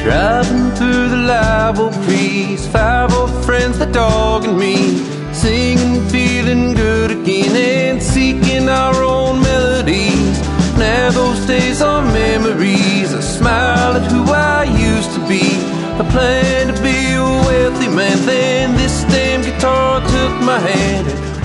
Driving through the live oak trees, 5 old friends, the dog and me, singing, feeling good again, and seeking our own melodies. Now those days are memories. I smile at who I used to be. I planned to be a wealthy man, then this damn guitar took my hand.